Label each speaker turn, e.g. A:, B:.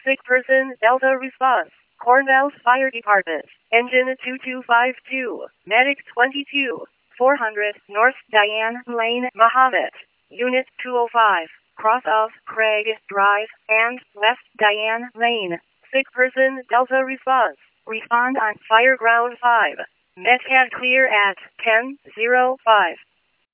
A: Sick person, Delta response. Cornwall Fire Department. Engine 2252. Medic 22. 400 North Diane Lane, Mahomet. Unit 205. Cross of Craig Drive and West Diane Lane. Sick person, Delta response. Respond on Fireground 5. Metcalf clear at 10:05.